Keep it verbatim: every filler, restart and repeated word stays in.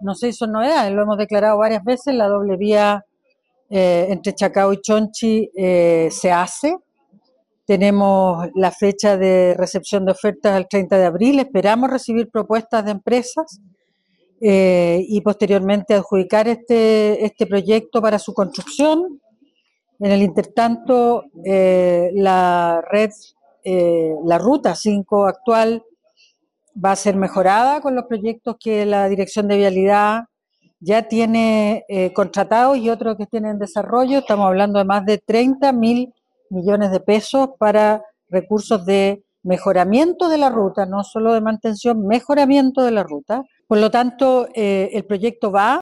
no se hizo novedad, lo hemos declarado varias veces, la doble vía eh, entre Chacao y Chonchi eh, se hace. Tenemos la fecha de recepción de ofertas el treinta de abril, esperamos recibir propuestas de empresas eh, y posteriormente adjudicar este, este proyecto para su construcción. En el intertanto, eh, la red, eh, la ruta cinco actual va a ser mejorada con los proyectos que la Dirección de Vialidad ya tiene eh, contratados y otros que tienen en desarrollo. Estamos hablando de más de treinta mil millones de pesos para recursos de mejoramiento de la ruta, no solo de mantención, mejoramiento de la ruta. Por lo tanto, eh, el proyecto va